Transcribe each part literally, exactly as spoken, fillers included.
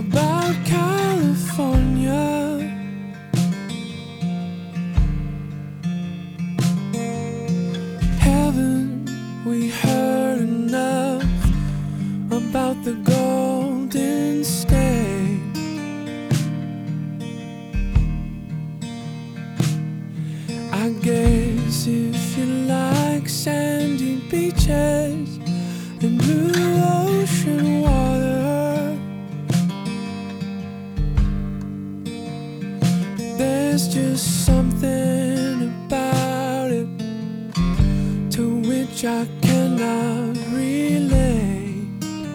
about California. Haven't we heard enough about the Golden State? I guess if you like sandy beaches and blue ocean water, there's just something about it to which I cannot relate.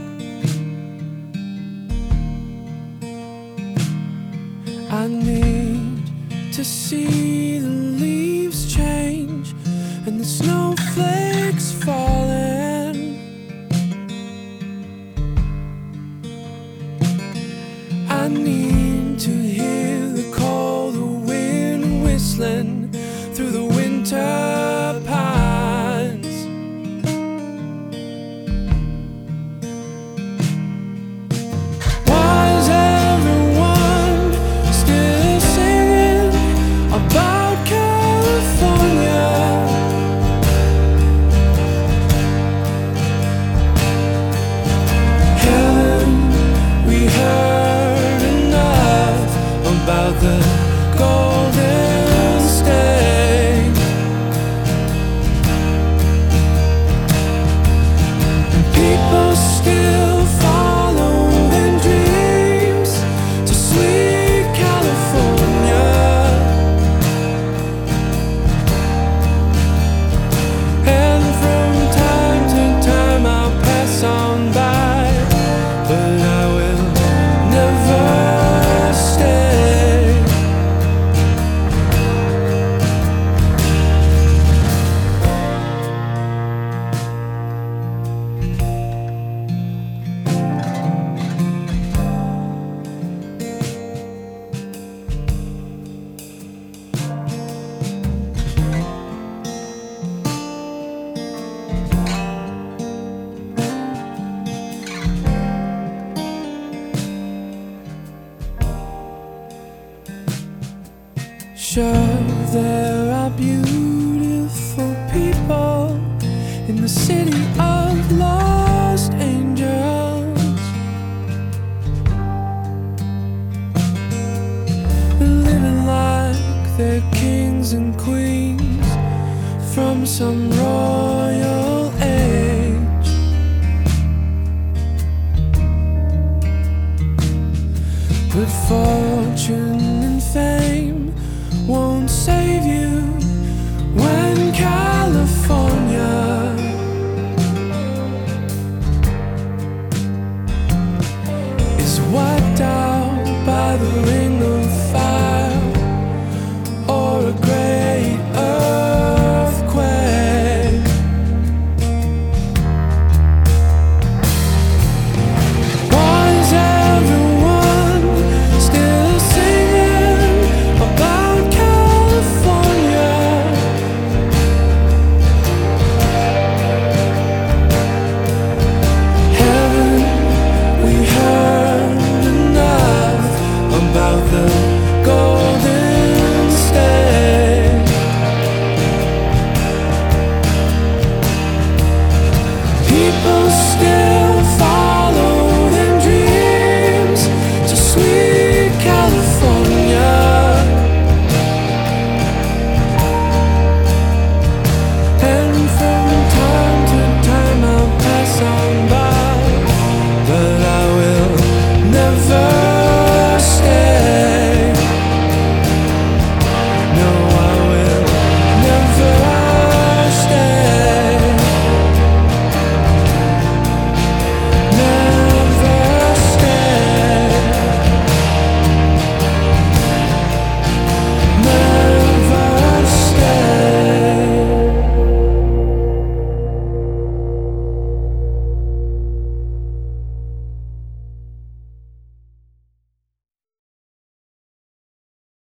I need to see the leaves change and the snowflakes falling. I need to hear the cold wind whistling through the winter pines. Why is everyone still singing about California? Haven't we heard enough about the Golden State? And people still following dreams to sweet California. And from time to time I'll pass on by, but I will never stay. Sure, there are beautiful people in the city of lost angels, living like they're kings and queens from some royal age. But fortune